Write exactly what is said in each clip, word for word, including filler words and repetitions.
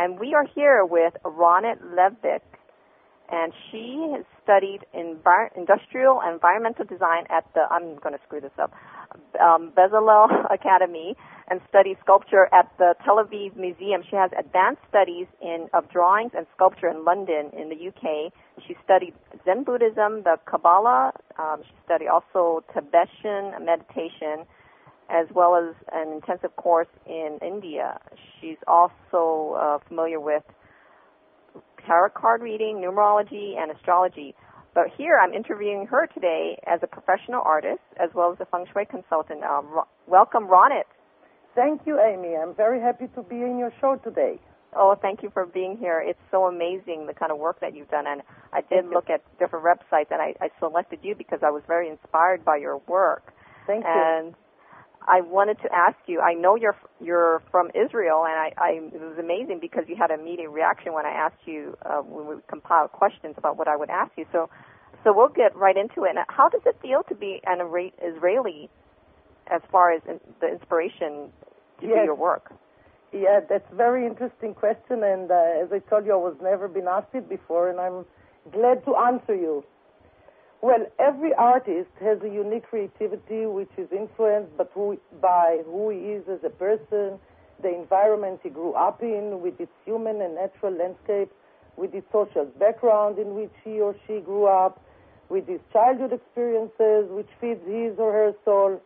And we are here with Ronit Levik, and she has studied envir- industrial and environmental design at the, I'm going to screw this up, um, Bezalel Academy, and studied sculpture at the Tel Aviv Museum. She has advanced studies in of drawings and sculpture in London, in the U K. She studied Zen Buddhism, the Kabbalah. Um, she studied also Tibetan meditation, as well as an intensive course in India. She's also uh, familiar with tarot card reading, numerology, and astrology. But here I'm interviewing her today as a professional artist, as well as a feng shui consultant. Um, ro- welcome, Ronit. Thank you, Amy. I'm very happy to be in your show today. Oh, thank you for being here. It's so amazing, the kind of work that you've done. And I did Thank look you. at different websites, and I, I selected you because I was very inspired by your work. Thank you. And I wanted to ask you, I know you're you're from Israel, and I, I it was amazing because you had an immediate reaction when I asked you, uh, when we compiled questions about what I would ask you. So so we'll get right into it. Now, how does it feel to be an Israeli as far as in, the inspiration to Yes. do your work? Yeah, that's a very interesting question, and uh, as I told you, I was never been asked it before, and I'm glad to answer you. Well, every artist has a unique creativity which is influenced but who, by who he is as a person, the environment he grew up in, with its human and natural landscape, with its social background in which he or she grew up, with his childhood experiences which feeds his or her soul.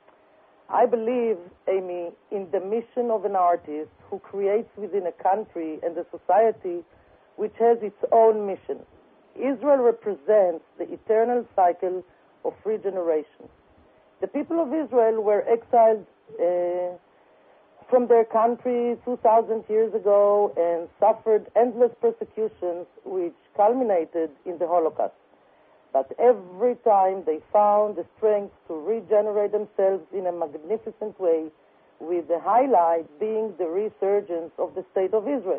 I believe, Amy, in the mission of an artist who creates within a country and a society which has its own mission. Israel represents the eternal cycle of regeneration. The people of Israel were exiled uh, from their country two thousand years ago and suffered endless persecutions which culminated in the Holocaust. But every time they found the strength to regenerate themselves in a magnificent way, with the highlight being the resurgence of the state of Israel.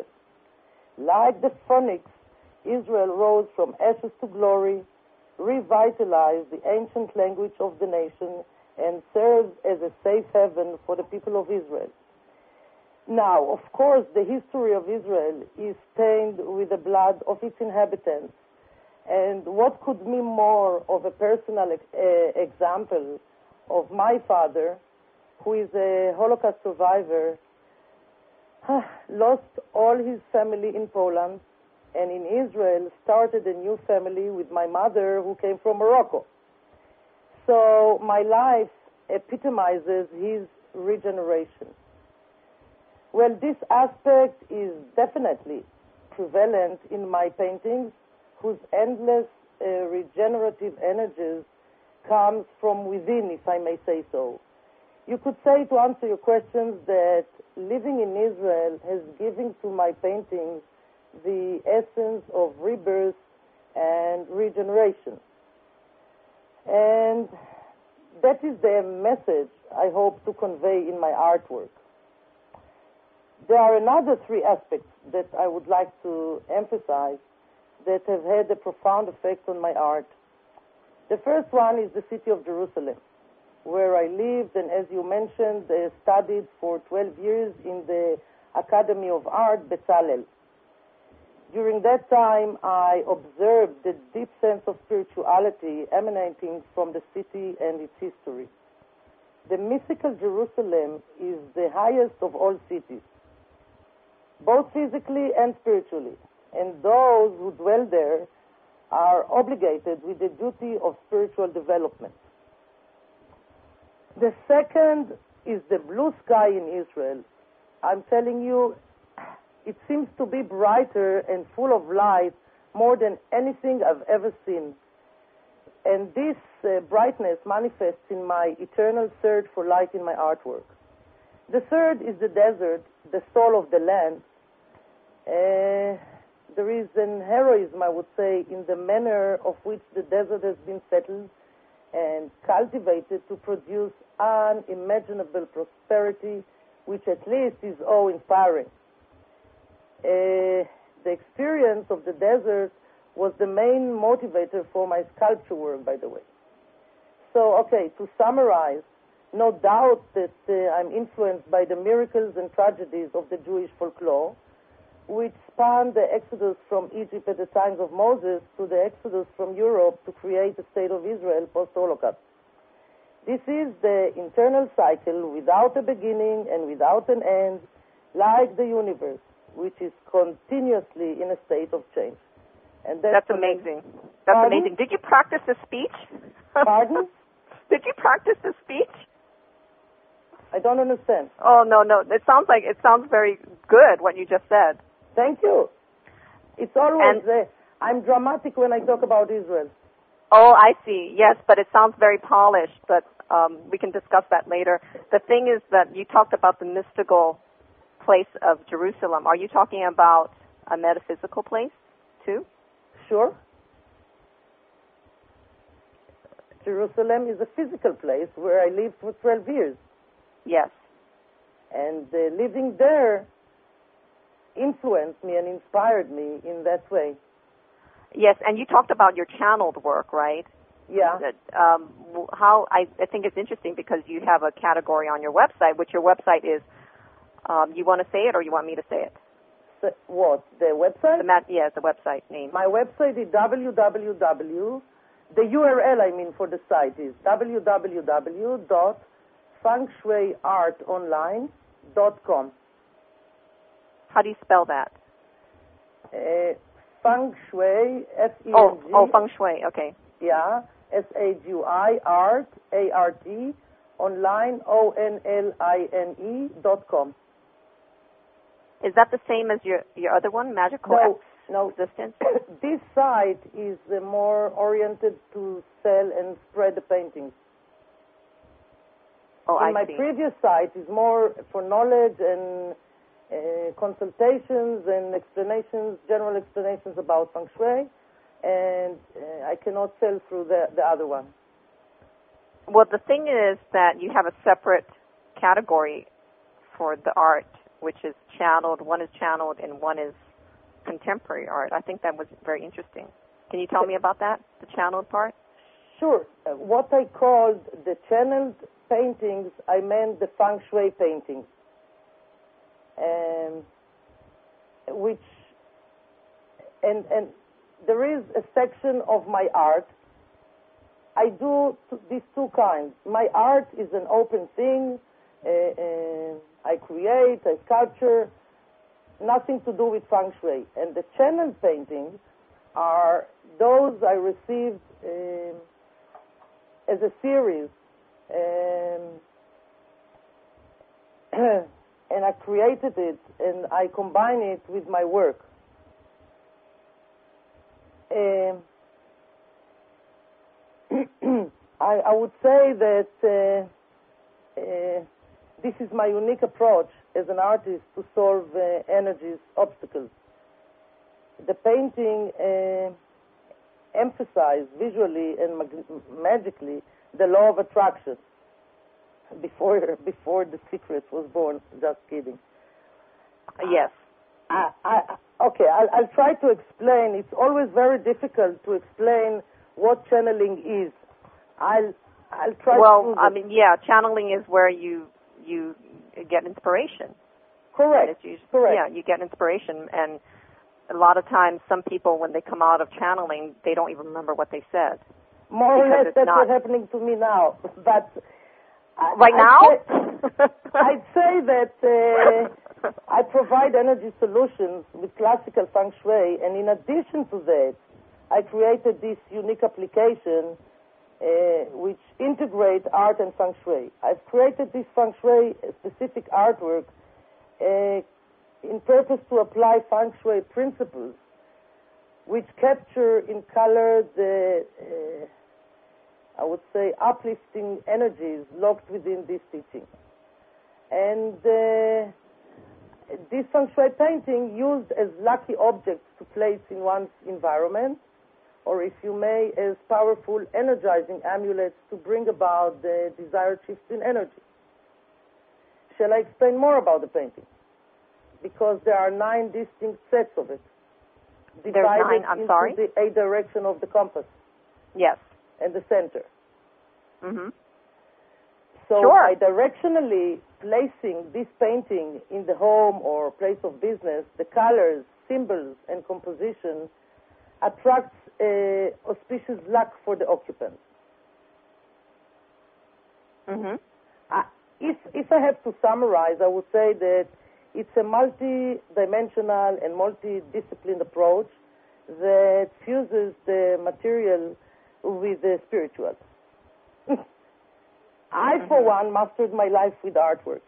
Like the phoenix, Israel rose from ashes to glory, revitalized the ancient language of the nation, and serves as a safe haven for the people of Israel. Now, of course, the history of Israel is stained with the blood of its inhabitants. And what could mean more of a personal ex- uh, example of my father, who is a Holocaust survivor, lost all his family in Poland, and in Israel started a new family with my mother, who came from Morocco. So my life epitomizes his regeneration. Well, this aspect is definitely prevalent in my paintings, whose endless uh, regenerative energies comes from within, if I may say so. You could say, to answer your questions, that living in Israel has given to my paintings the essence of rebirth and regeneration. And that is the message I hope to convey in my artwork. There are another three aspects that I would like to emphasize that have had a profound effect on my art. The first one is the city of Jerusalem, where I lived and, as you mentioned, uh, studied for twelve years in the Academy of Art, Bezalel. During that time, I observed the deep sense of spirituality emanating from the city and its history. The mythical Jerusalem is the highest of all cities, both physically and spiritually, and those who dwell there are obligated with the duty of spiritual development. The second is the blue sky in Israel. I'm telling you, it seems to be brighter and full of light more than anything I've ever seen. And this uh, brightness manifests in my eternal search for light in my artwork. The third is the desert, the soul of the land. Uh, there is an heroism, I would say, in the manner of which the desert has been settled and cultivated to produce unimaginable prosperity, which at least is awe-inspiring. Uh, the experience of the desert was the main motivator for my sculpture work, by the way. So, okay, to summarize, no doubt that uh, I'm influenced by the miracles and tragedies of the Jewish folklore, which which spanned the exodus from Egypt at the times of Moses to the exodus from Europe to create the state of Israel post-Holocaust. This is the internal cycle without a beginning and without an end, like the universe, which is continuously in a state of change. And that's, that's amazing. That's Pardon? amazing. Did you practice the speech? Pardon? Did you practice the speech? I don't understand. Oh, no, no. It sounds like, it sounds very good, what you just said. Thank you. It's always, And, uh, I'm dramatic when I talk about Israel. oh, I see. Yes, but it sounds very polished, but um, we can discuss that later. The thing is that you talked about the mystical place of Jerusalem. Are you talking about a metaphysical place, too? Sure. Jerusalem is a physical place where I lived for twelve years. Yes. And uh, living there influenced me and inspired me in that way. Yes, and you talked about your channeled work, right? Yeah. That, um, how I, I think it's interesting because you have a category on your website, which your website is, um, you want to say it or you want me to say it? So, what, the website? The mat, yes, the website name. My website is www. The U R L, I mean, for the site is www dot feng shui art online dot com. How do you spell that? Uh, feng Shui, F E N G. Oh, oh, feng shui, okay. Yeah, S A G U I, art, A R T, online, O N L I N E dot com. Is that the same as your, your other one, Magical No, no. Existence? This site is uh, more oriented to sell and spread the paintings. Oh, In I my see. previous site is more for knowledge and uh, consultations and explanations, general explanations about feng shui, and uh, I cannot sell through the, the other one. Well, the thing is that you have a separate category for the art, which is channeled. One is channeled and one is contemporary art. I think that was very interesting. Can you tell me about that, the channeled part? Sure. Uh, what I called the channeled paintings, I meant the feng shui paintings, um, which, and, and there is a section of my art. I do t- these two kinds. My art is an open thing. Uh, uh, I create, I sculpture, nothing to do with feng shui. And the channeled paintings are those I received um, as a series, um, and I created it and I combine it with my work. Um, I, I would say that uh, uh, this is my unique approach as an artist to solve uh, energy's obstacles. The painting uh, emphasized visually and mag- magically the law of attraction. Before before The Secret was born, just kidding. Yes. I, I, okay, I'll, I'll try to explain. It's always very difficult to explain what channeling is. I'll I'll try Well, to. I mean, yeah, channeling is where you you get inspiration. Correct. It's usually, Correct. Yeah, you get inspiration, and a lot of times, some people, when they come out of channeling, they don't even remember what they said. More or because less, it's that's not- what's happening to me now. But I, Right I'd now? say, I'd say that uh, I provide energy solutions with classical feng shui, and in addition to that, I created this unique application uh, which integrates art and feng shui. I've created this feng shui specific artwork uh, in purpose to apply feng shui principles which capture in color the, uh, I would say, uplifting energies locked within this teaching. And uh, this feng shui painting used as lucky objects to place in one's environment, or if you may, as powerful energizing amulets to bring about the desired shift in energy. Shall I explain more about the painting? Because there are nine distinct sets of it, There's divided nine, I'm into sorry? the eight direction of the compass Yes. and the center. Mm-hmm. So Sure. by directionally placing this painting in the home or place of business, the colors symbols and composition attracts uh, auspicious luck for the occupant. Mm-hmm. Uh, if, if I have to summarize, I would say that it's a multi-dimensional and multi-disciplined approach that fuses the material with the spiritual. I, mm-hmm. for one, mastered my life with artwork.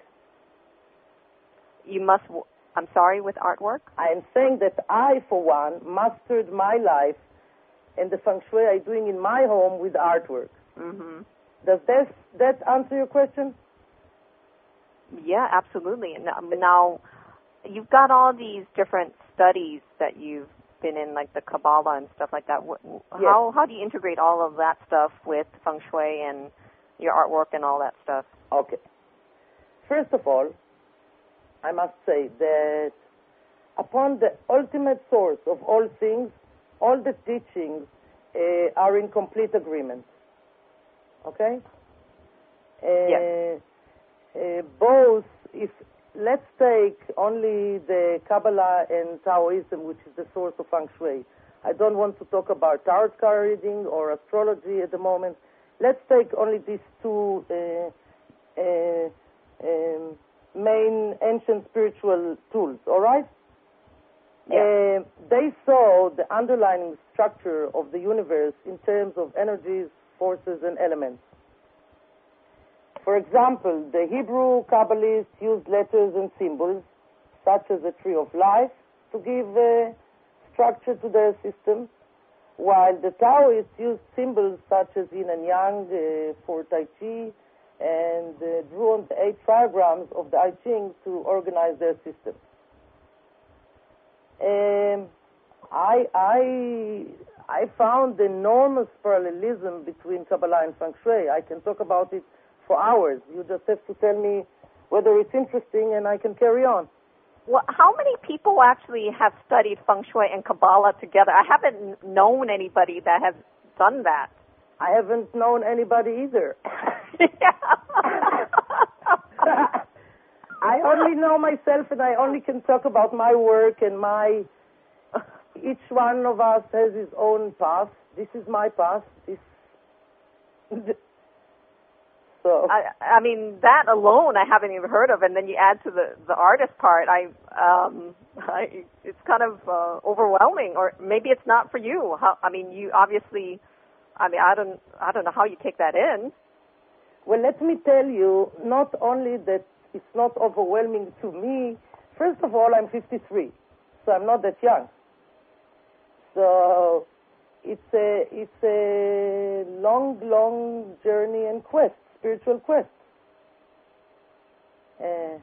You must, w- I'm sorry, with artwork? I am saying that I, for one, mastered my life and the feng shui I'm doing in my home with artwork. Mm-hmm. Does that, that answer your question? Yeah, absolutely. Now, now, you've got all these different studies that you've been in, like the Kabbalah and stuff like that. How, yes. how do you integrate all of that stuff with feng shui and your artwork and all that stuff? Okay. First of all, I must say that upon the ultimate source of all things, all the teachings uh, are in complete agreement. Okay? Uh, yes. Uh, both, if let's take only the Kabbalah and Taoism, which is the source of feng shui. I don't want to talk about tarot card reading or astrology at the moment. Let's take only these two uh, uh, um, main ancient spiritual tools, all right? Yeah. Uh, they saw the underlying structure of the universe in terms of energies, forces, and elements. For example, the Hebrew Kabbalists used letters and symbols, such as the tree of life, to give uh, structure to their system, while the Taoists used symbols such as yin and yang uh, for Tai Chi, and uh, drew on the eight trigrams of the I Ching to organize their system. Um, I, I, I found enormous parallelism between Kabbalah and Feng Shui. I can talk about it for hours. You just have to tell me whether it's interesting and I can carry on. Well, how many people actually have studied Feng Shui and Kabbalah together? I haven't known anybody that has done that. I haven't known anybody either. I only know myself, and I only can talk about my work and my... Each one of us has his own path. This is my path. This... So I, I mean, that alone I haven't even heard of, and then you add to the, the artist part. I, um, I, it's kind of uh, overwhelming, or maybe it's not for you. How, I mean, you obviously, I mean, I don't, I don't know how you take that in. Well, let me tell you, not only that it's not overwhelming to me. First of all, I'm fifty-three, so I'm not that young. So it's a, it's a long, long journey and quest. Spiritual quest. Uh,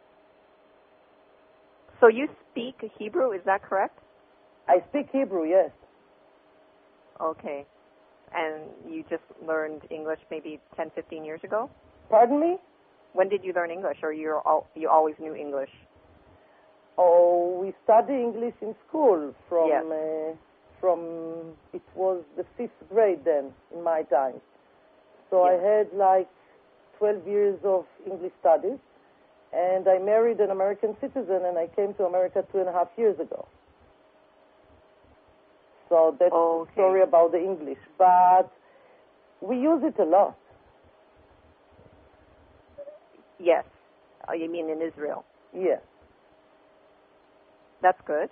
so you speak Hebrew, is that correct? I speak Hebrew, yes. Okay. And you just learned English maybe ten, fifteen years ago? Pardon me? When did you learn English, or you you always knew English? Oh, we study English in school from, yes. uh, from, it was the fifth grade then, in my time. So yes. I had like twelve years of English studies, and I married an American citizen, and I came to America two and a half years ago. So that's okay. the story about the English. But we use it a lot. Yes. Oh, you mean in Israel? Yes. That's good.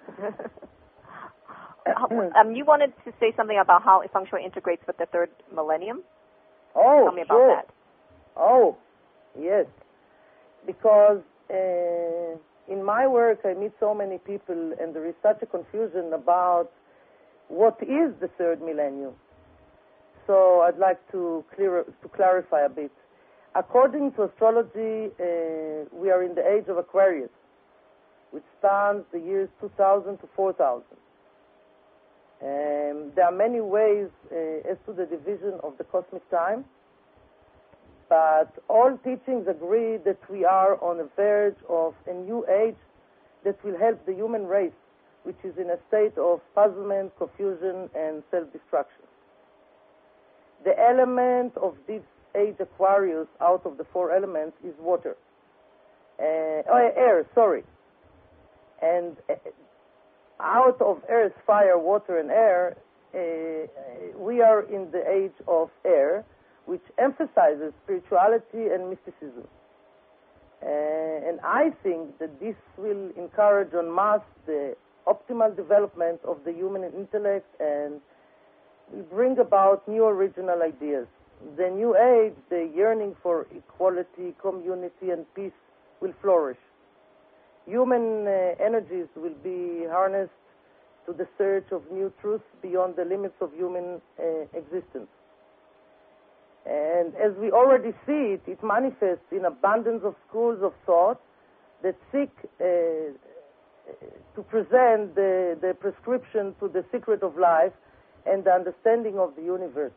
um, you wanted to say something about how Feng Shui integrates with the third millennium? Oh, Tell me about sure. that. Oh, yes. Because uh, in my work, I meet so many people, and there is such a confusion about what is the third millennium. So I'd like to clear to clarify a bit. According to astrology, uh, we are in the age of Aquarius, which spans the years two thousand to four thousand. Um, there are many ways uh, as to the division of the cosmic time, but all teachings agree that we are on the verge of a new age that will help the human race, which is in a state of puzzlement, confusion, and self-destruction. The element of this age Aquarius out of the four elements is water. Uh, oh, air, sorry. And uh, out of earth, fire, water, and air, uh, we are in the age of air, which emphasizes spirituality and mysticism. Uh, and I think that this will encourage en masse the optimal development of the human intellect and will bring about new original ideas. The new age, the yearning for equality, community, and peace will flourish. Human uh, energies will be harnessed to the search of new truths beyond the limits of human uh, existence. And as we already see it, it manifests in abundance of schools of thought that seek uh, to present the, the prescription to the secret of life and the understanding of the universe.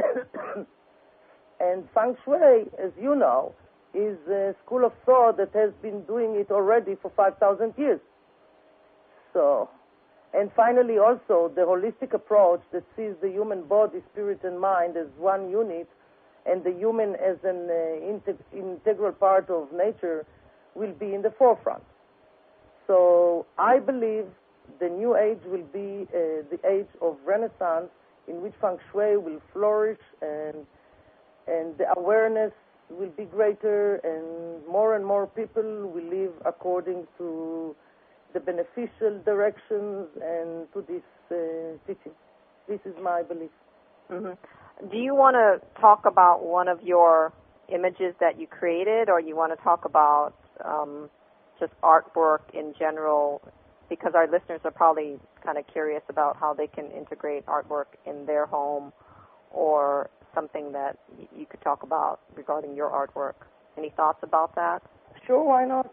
And Feng Shui, as you know, is a school of thought that has been doing it already for five thousand years. So, and finally also the holistic approach that sees the human body, spirit, and mind as one unit, and the human as an uh, integ- integral part of nature will be in the forefront. So I believe the new age will be uh, the age of Renaissance, in which Feng Shui will flourish, and and the awareness will be greater, and more and more people will live according to the beneficial directions and to this uh, teaching. This is my belief. Mm-hmm. Do you want to talk about one of your images that you created, or you want to talk about um, just artwork in general? Because our listeners are probably kind of curious about how they can integrate artwork in their home, or something that y- you could talk about regarding your artwork. Any thoughts about that? Sure, why not?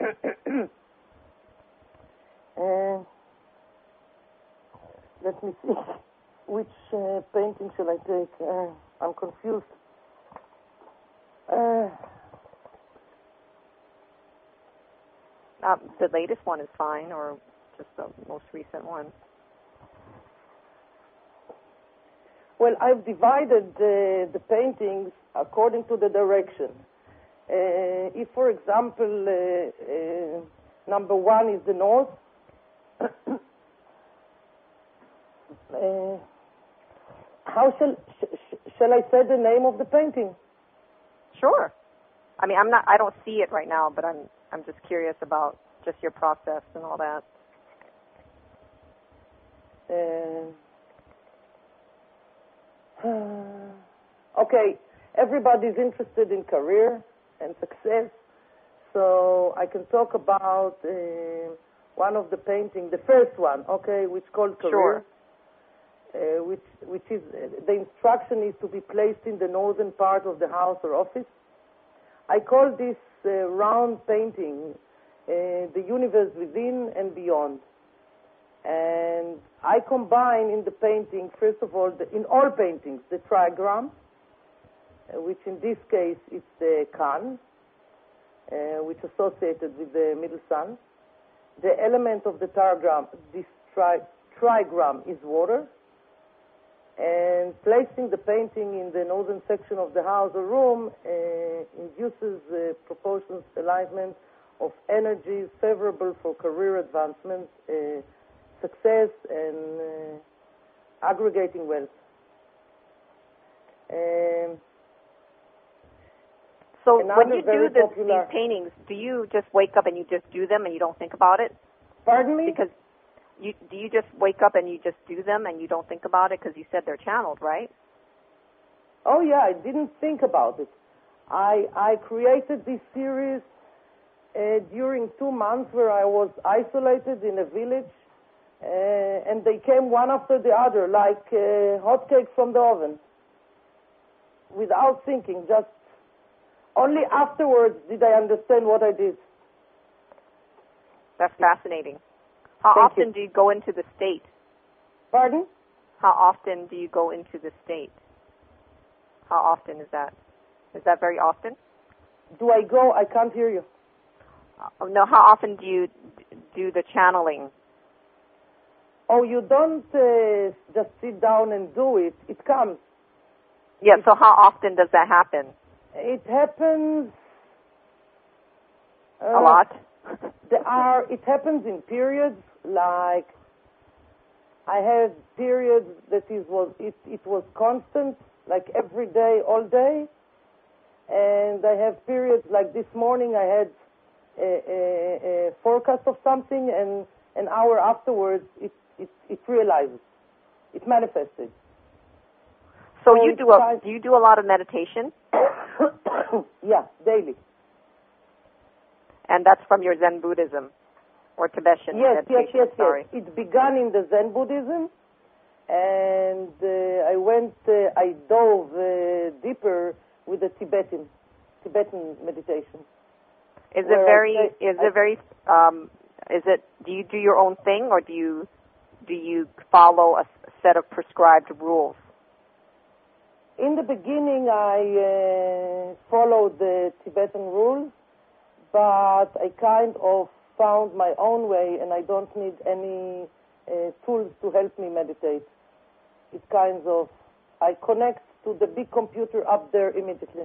uh, let me see. Which uh, painting shall I take? Uh, I'm confused. Uh, uh, the latest one is fine, or just the most recent one. Well, I've divided the, the paintings according to the direction. Uh, if, for example, uh, uh, number one is the north, uh, how shall sh- sh- shall I say the name of the painting? Sure. I mean, I'm not. I don't see it right now, but I'm. I'm just curious about just your process and all that. Uh, Uh, okay, everybody's interested in career and success, so I can talk about uh, one of the paintings, the first one, okay, which is called Career, sure. uh, which which is uh, the instruction is to be placed in the northern part of the house or office. I call this uh, round painting uh, the universe within and beyond. And I combine in the painting, first of all, the, in all paintings, the trigram, uh, which in this case is the Kan, uh, which is associated with the middle sun. The element of the trigram, this tri- trigram is water. And placing the painting in the northern section of the house or room uh, induces uh, proportions, alignment of energies favorable for career advancement, uh, success, and uh, aggregating wealth. Um, so when you do this, popular... these paintings, do you just wake up and you just do them and you don't think about it? Pardon me? Because you, do you just wake up and you just do them and you don't think about it because you said they're channeled, right? Oh, yeah, I didn't think about it. I, I created this series uh, during two months where I was isolated in a village. Uh, and they came one after the other, like uh, hotcakes from the oven, without thinking. Just only afterwards did I understand what I did. That's fascinating. How Thank often you. do you go into the state? Pardon? How often do you go into the state? How often is that? Is that very often? Do I go? I can't hear you. Uh, no, how often do you do the channeling? Oh, you don't uh, just sit down and do it. It comes. Yeah, so how often does that happen? It happens... Uh, A lot? There are, it happens in periods, like I had periods that it was it, it was constant, like every day, all day, and I have periods like this morning. I had a, a, a forecast of something, and an hour afterwards, it it, it realized, it manifested. So, So you it's do a kind- do you do a lot of meditation, yeah, daily. and that's from your Zen Buddhism or Tibetan Yes, yes, meditation? yes, Sorry. yes. It began in the Zen Buddhism, and uh, I went, uh, I dove uh, deeper with the Tibetan, Tibetan meditation. Is it Where I very? say- Is I- it very? Um, is it? Do you do your own thing, or do you do you follow a s- set of prescribed rules? In the beginning, I uh, followed the Tibetan rules, but I kind of found my own way, and I don't need any uh, tools to help me meditate. It kind of, I connect to the big computer up there immediately.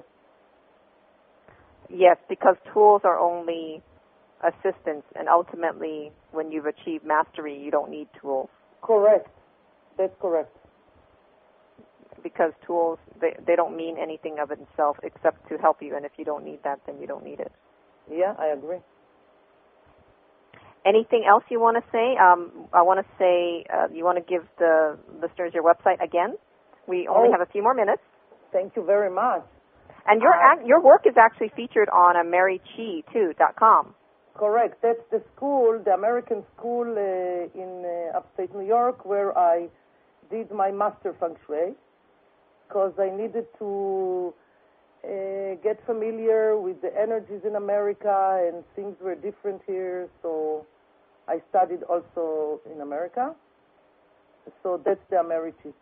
Yes, because tools are only assistance, and ultimately, when you've achieved mastery, you don't need tools. Correct. That's correct. Because tools, they, they don't mean anything of itself except to help you, and if you don't need that, then you don't need it. Yeah, I agree. Anything else you want to say? Um, I want to say, uh, you want to give the listeners your website again? We only Oh. have a few more minutes. Thank you very much. And your Uh, ac- your work is actually featured on a Mary Chi too dot com. Correct. That's the school, the American school uh, in uh, upstate New York, where I did my master feng shui, because I needed to uh, get familiar with the energies in America, and things were different here, so I studied also in America. So that's the Americhi.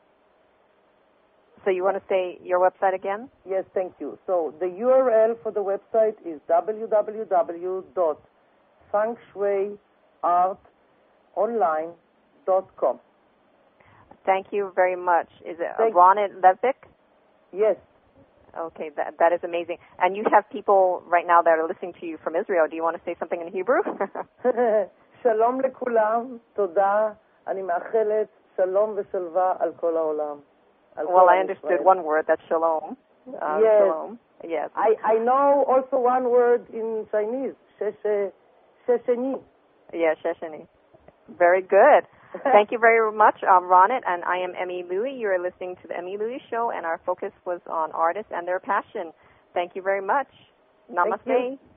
So you want to say your website again? Yes, thank you. So the U R L for the website is w w w dot feng shui art online dot com. Thank you very much. Is it Thank- Ronit Levik? Yes. Okay, that that is amazing. And you have people right now that are listening to you from Israel. Do you want to say something in Hebrew? שלום לכולם, תודה, אני מאחלת שלום ושלווה על כל העולם. על כל Well, I עם understood ישראל. one word. That's shalom. Uh, Yes. Shalom. Yes. I, I know also one word in Chinese, sheshe, shesheni. Yeah, Sheshani. Very good. Thank you very much, um, Ronit, and I am Emmy Louie. You are listening to the Emmy Louie Show, and our focus was on artists and their passion. Thank you very much. Namaste. Thank you.